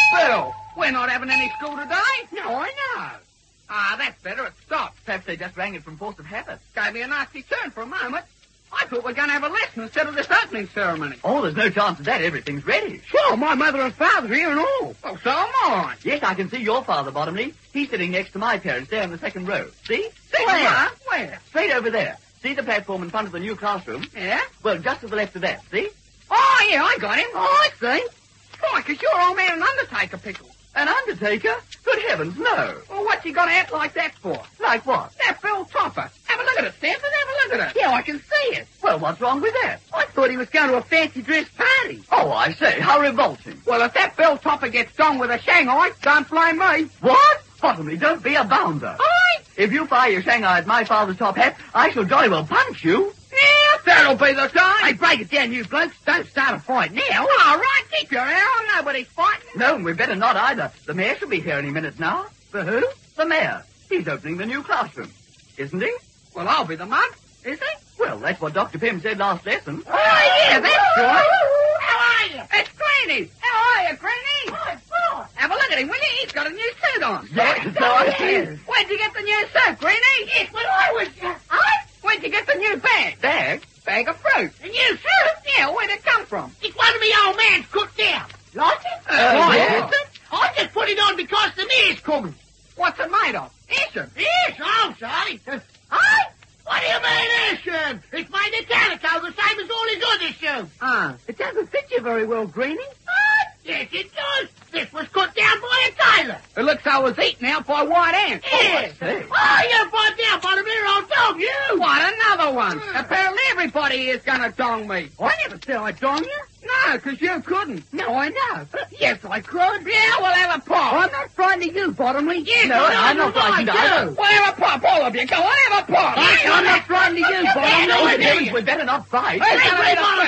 Bill, we're not having any school today. No, I know. Ah, that's better. It stopped. Perhaps they just rang it from force of habit. Gave me a nasty turn for a moment. I thought we were going to have a lesson instead of this opening ceremony. Oh, there's no chance of that. Everything's ready. Sure, my mother and father here and all. Well, so am I. Yes, I can see your father, Bottomley. He's sitting next to my parents there in the second row. See? Where? Where? Straight over there. See the platform in front of the new classroom? Yeah? Well, just to the left of that, see? Oh, yeah, I got him. Oh, I see. Why, 'cause you're old man an undertaker, Pickles. An undertaker? Good heavens, no. Well, what's he got to act like that for? Like what? That Bill Topper. Have a look at it, Stanton. Have a look at it. Yeah, I can see it. Well, what's wrong with that? I thought he was going to a fancy dress party. Oh, I say, how revolting. Well, if that Bill Topper gets done with a Shanghai, don't blame me. What? Bottomley, don't be a bounder. Aye. If you fire your Shanghai at my father's top hat, I shall jolly well punch you. Yeah, that'll be the time. Hey, break it down, you blokes. Don't start a fight now. All right, keep your hair on. Nobody's fighting. No, and we better not either. The mayor shall be here any minute now. For who? The mayor. He's opening the new classroom. Isn't he? Well, I'll be the mug. Is he? Well, that's what Dr. Pym said last lesson. Oh, yeah, that's right. How are you? It's Greenie. How are you, Greenie? Have a look at him, will you? He's got a new suit on. Yes, so I see. Where'd you get the new suit, Greenie? It's when I was... Where'd you get the new bag? Bag? Bag of fruit. The new suit? Yeah, where'd it come from? It's one of me old man's cooked down. Like it? Yeah. I just put it on because the mayor's coming. What's it made of? Asian. Yes, I'm sorry. Hey? What do you mean, Asian? It's made of calico, the same as all his other shoes. It doesn't fit you very well, Greenie. Yes, it does. This was cut down by a tailor. It looks I was eaten out by white ants. Yes. say. You're brought down by the mere old dog, you. What, another one? Apparently everybody here's gonna dong me. I never said I'd dong you. No, 'cause you couldn't. No, I know. Yes, I could. Yeah, we'll have a pop. I'm not frightened of you, Bottomley. Yes, No, I'm not frightened either. We'll have a pop, all of you. Go on, have a pop. I'm not frightened of you, Oh, Bottomley. heavens, we'd better not fight. Hey, Hey, come wait, on,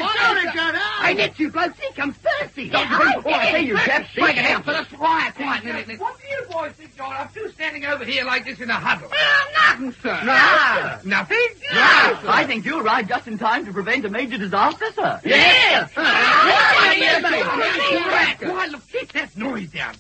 I get you blokes. Here comes Percy. Oh, I say, you chaps, Break it out for the quiet. What do you boys think you're up to standing over here like this in a huddle? Nothing, sir. No. Nothing? No, I think you arrived just in time to prevent a major disaster, sir. Yes. Why, look, keep that noise down.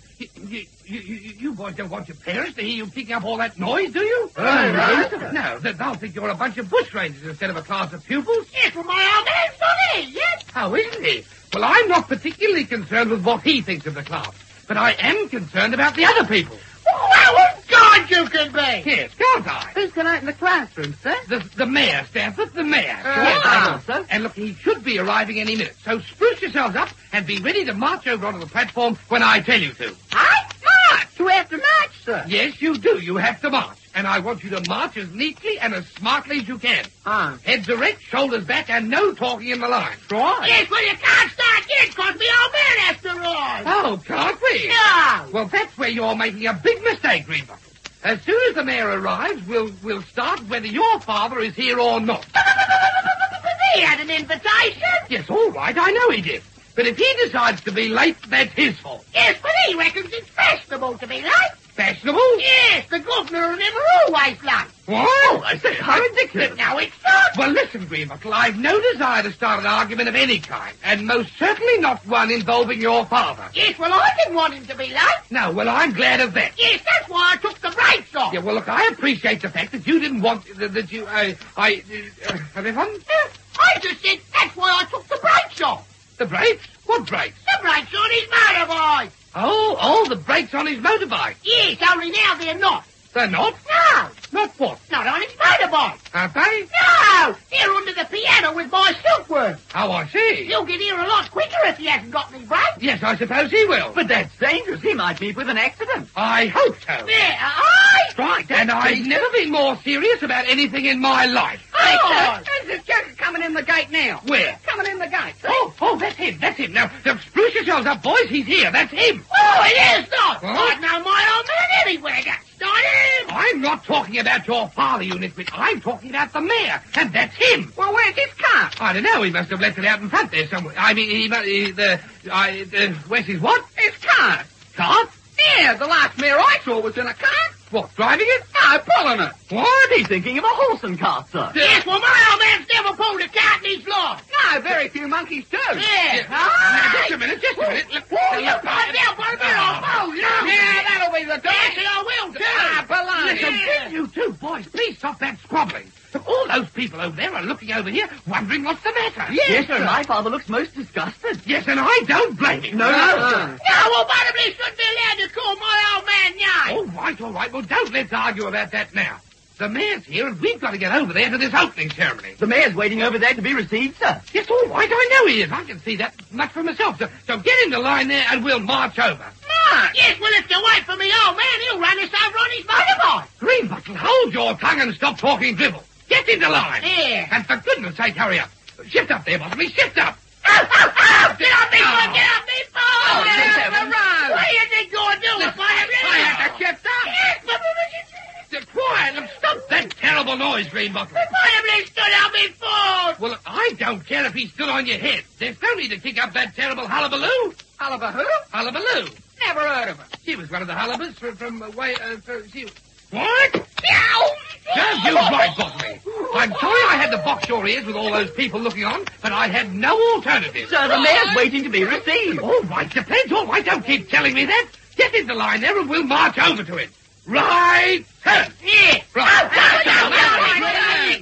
You boys don't want your parents to hear you kicking up all that noise, do you? No, they'll think you're a bunch of bushrangers instead of a class of pupils. Yes, well, my old man's not here yet. How isn't he? Well, I'm not particularly concerned with what he thinks of the class, but I am concerned about the other people. Well, what God you can be. Yes, can't I? Who's going to open the classroom, sir? The mayor, Stanford, the mayor. Yes, I know, sir. And look, he should be arriving any minute, so spruce yourselves up and be ready to march over onto the platform when I tell you to. March. You have to march, sir. Yes, you do. You have to march. And I want you to march as neatly and as smartly as you can. Heads erect, shoulders back, and no talking in the line. Right. Yes, well, you can't start yet because the old man has to rise. Oh, can't we? No. Well, that's where you're making a big mistake, Greenbuckle. As soon as the mayor arrives, we'll start whether your father is here or not. He had an invitation. Yes, all right, I know he did. But if he decides to be late, that's his fault. Yes, but he reckons it's fashionable to be late. Fashionable? Yes, the governor never always late. What? Oh, I say, how ridiculous. But now it's not. Well, listen, Greenbuckle, I've no desire to start an argument of any kind, and most certainly not one involving your father. Yes, well, I didn't want him to be late. No, well, I'm glad of that. Yes, that's why I took the brakes off. Yeah, well, look, I appreciate the fact that you didn't want, that you, have you fun? I just said that's why I took the brakes off. The brakes? What brakes? The brakes on his motorbike. Oh, the brakes on his motorbike. Yes, only now they're not. They're not? No, Not what? not on his motorbike. Aren't they? No, they're under the piano with my silkworm. Oh, I see. He'll get here a lot quicker if he hasn't got any brakes. Yes, I suppose he will. But that's dangerous. He might meet with an accident. I hope so. There, Right, and I've never been more serious about anything in my life. Hey, Oh. sir, there's this joker coming in the gate now. Where? Coming in the gate. Oh, that's him. Now, spruce yourselves up, boys. He's here. That's him. Oh, it is not. What? I'd know my old man anywhere. That's not him. I'm not talking about your father, you nitwit. I'm talking about the mayor, and that's him. Well, where's his car? I don't know. He must have left it out in front there somewhere. I mean, where's his what? His car. Car? Yeah, the last mayor I saw was in a car. What, driving it? No, pulling it. What? He's thinking of a horse and cart, sir. Yes, well, my old man's never pulled a cart in his life. No, very few monkeys do. Yeah. Now, just a minute. Look, Oh, you got down, put me off. Oh, Yeah, that'll be the Yes, time. and I will, too. Ah, baloney. Listen, Yeah. will you two boys please stop that squabbling? All those people over there are looking over here, wondering what's the matter. Yes, sir. My father looks most disgusted. Yes, and I don't blame him. No, sir. No, well, Butterby shouldn't be allowed to call my old man names. All right. Well, don't let's argue about that now. The mayor's here, and we've got to get over there to this opening ceremony. The mayor's waiting over there to be received, sir. Yes, all right. I know he is. I can see that much for myself. So get in the line there, and we'll march over. Mark. Yes, well, if you wait for me old man, he'll run us over on his motorbike. Greenbottle, hold your tongue and stop talking dribble. Get into line. Yeah. And for goodness sake, hurry up. Shift up there, Bottomley. Shift up. Get off me, foot! Get off me, foot! Oh, Get good off the heavens. road! What do you think you're doing if I I have to shift up. Quiet. Look, stop that terrible noise, Greenbottle. Butterby stood on me foot! Well, I don't care if he stood on your head. There's no need to kick up that terrible hullabaloo. Hullabaloo? Hullabaloo. Never heard of it. She was one of the hullabers from away. What? Meow! Serves you right, Bottomley. I'm sorry I had to box your ears with all those people looking on, but I had no alternative. Sir, the mayor's waiting to be received. All right, the plan's all right. Don't keep telling me that. Get into line there and we'll march over to it. Right turn. Yeah! Right. Get off me,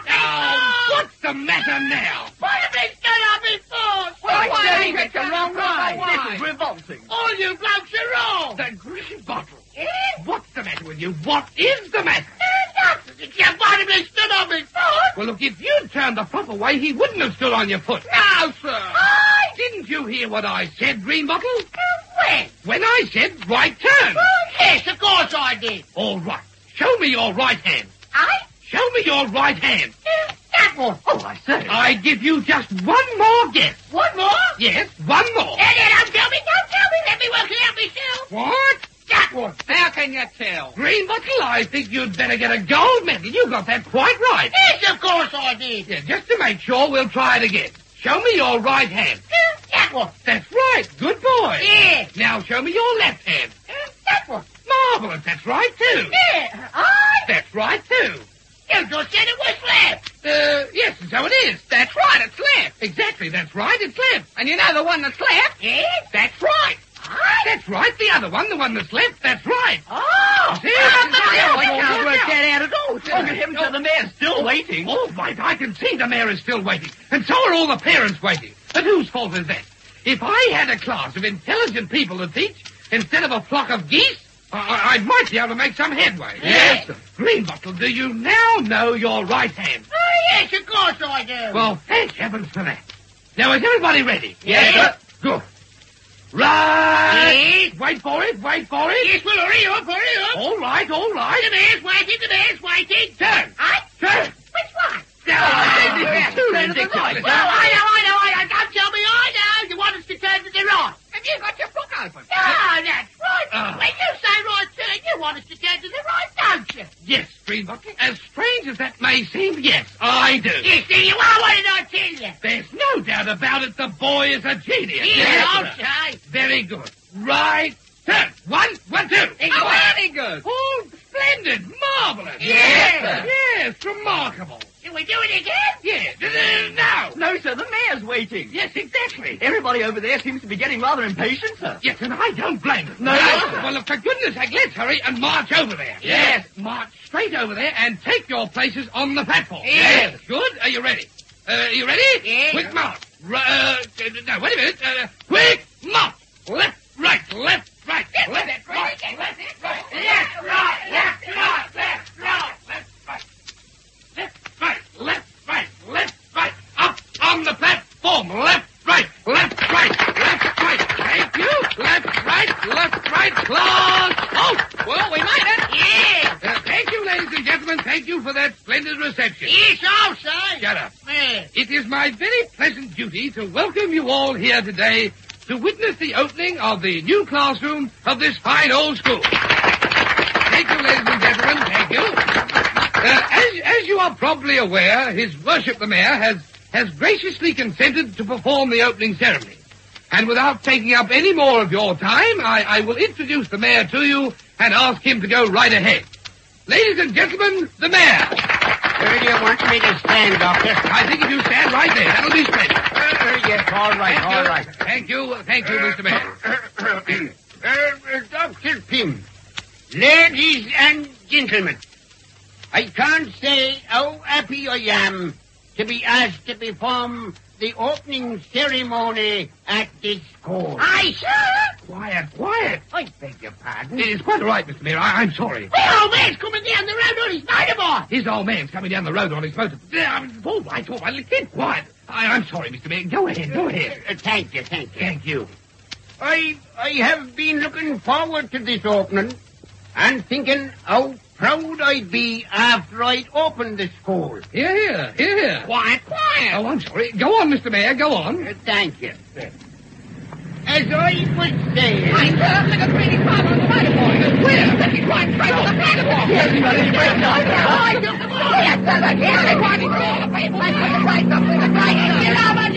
foot! What's the matter now? Butterby stood on me foot! Well, why Sir, ain't it the wrong way? This is revolting. All you blokes are wrong! The Greenbottle. Eh? What's the matter with you? What is the matter? Yeah, Butterby stood on me foot! Well, look, if you'd turned the proper way, he wouldn't have stood on your foot. No, sir. Didn't you hear what I said, Greenbottle? When? When I said right turn. Yes, of course I did. All right. Show me your right hand. I? Show me your right hand. That one. Oh, I say. I give you just one more guess. One more? Yes, one more. Don't tell me. Let me work it out myself. What? That one. How can you tell? Greenbottle, I think you'd better get a gold medal. You got that quite right. Yes, of course I did. Yeah, just to make sure, we'll try it again. Show me your right hand. That one. That's right. Good boy. Yeah. Now show me your left hand. That one. Marvelous. That's right, too. Yeah. I? That's right, too. You just said it was left. Yes, and so it is. That's right, it's left. Exactly, that's right. It's left. And you know the one that's left? Yes. That's right. I? That's right. The other one, the one that's left. That's right. Oh. See? I can't work that out at all, sir. Oh, Look at him, sir. The mayor's still waiting. All right, I can see the mayor is still waiting. And so are all the parents waiting. But whose fault is that? If I had a class of intelligent people to teach, instead of a flock of geese, I might be able to make some headway. Yes. Greenbottle, do you now know your right hand? Oh, yes, of course I do. Well, thank heavens for that. Now, is everybody ready? Yes, sir. Good. Right. Yes. Wait for it. Yes, well, hurry up. All right. The mayor's waiting. Turn. I? Turn. Which one? That's too ridiculous. ridiculous. Well, I know. Don't tell me I know. You want us to turn to the right. Have you got your book open? No, that's right. Oh. When you say right turn, you want us to turn to the right, don't you? Yes, Greenbottle. As strange as that may seem, yes, I do. Yes, there you are. What did I tell you? There's no doubt about it. The boy is a genius. Yes, I'll sir. say. Very good. Right. Turn. One, two. Oh, very good. Oh, splendid. Marvelous. Yes, sir. Yes, remarkable. Can we do it again? Yes. Now. No, sir. The mayor's waiting. Yes, exactly. Everybody over there seems to be getting rather impatient, sir. Yes, and I don't blame them. No, Well, look, for goodness sake, let's hurry and march over there. Yes. March straight over there and take your places on the platform. Yes. Good. Are you ready? You ready? Yes. Quick march. No, wait a minute. Quick march. Left, right, left, right, left, right, left, right, Left, right, left, right, left, right. left, right, left, right, left, right. Up on the platform. Left, right, left, right, left, right. Thank you. Left, right, close. Oh, Well, we made it. Yeah. thank you, ladies and gentlemen. Thank you for that splendid reception. Yes, I'll say. Shut up. Yeah. It is my very pleasant duty to welcome you all here today to witness the opening of the new classroom of this fine old school. Thank you, ladies and gentlemen. Thank you. As you are probably aware, His Worship the Mayor has graciously consented to perform the opening ceremony. And without taking up any more of your time, I will introduce the Mayor to you and ask him to go right ahead. Ladies and gentlemen, the mayor. Where do you want me to stand, Doctor? I think if you stand right there, that'll be splendid. Yes, all right. Thank you, Mr. Mayor. Dr. Pym, ladies and gentlemen, I can't say how happy I am to be asked to perform the opening ceremony at this school. Aye, sir. Quiet. I beg your pardon. It's quite all right, Mr. Mayor. I'm sorry. The old man's coming down the road on his motorbike. His old man's coming down the road on his motor. All right. Keep quiet. I'm sorry, Mr. Mayor. Go ahead. Thank you. Thank you. I have been looking forward to this opening and thinking how proud I'd be after I'd opened the school. Here. Quiet. Oh, I'm sorry. Go on, Mr. Mayor. Go on. Thank you. As I was saying... Aye, sir. Look at Greenie Farm on the platform. Where? Looking right straight on the platform. Yes, sir. Look here. They're walking through all the people. I put the lights up. Get out of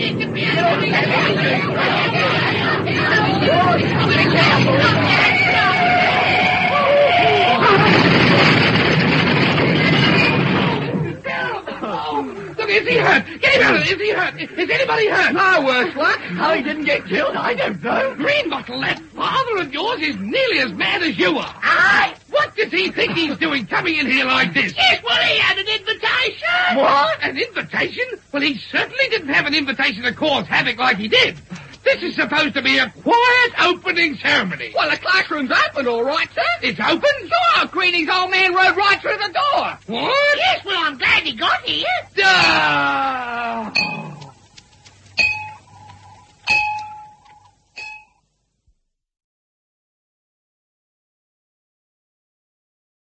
Look, is he hurt? Get him out of there. Is he hurt? Is anybody hurt? No worse luck. How he didn't get killed, I don't know. Greenbottle, that father of yours is nearly as mad as you are. Aye. What does he think he's doing coming in here like this? Yes, well, he had an invitation. What? An invitation? Well, he certainly didn't have an invitation to cause havoc like he did. This is supposed to be a quiet opening ceremony. Well, the classroom's open, all right, sir. It's open? Sure, Greenie's old man rode right through the door. What?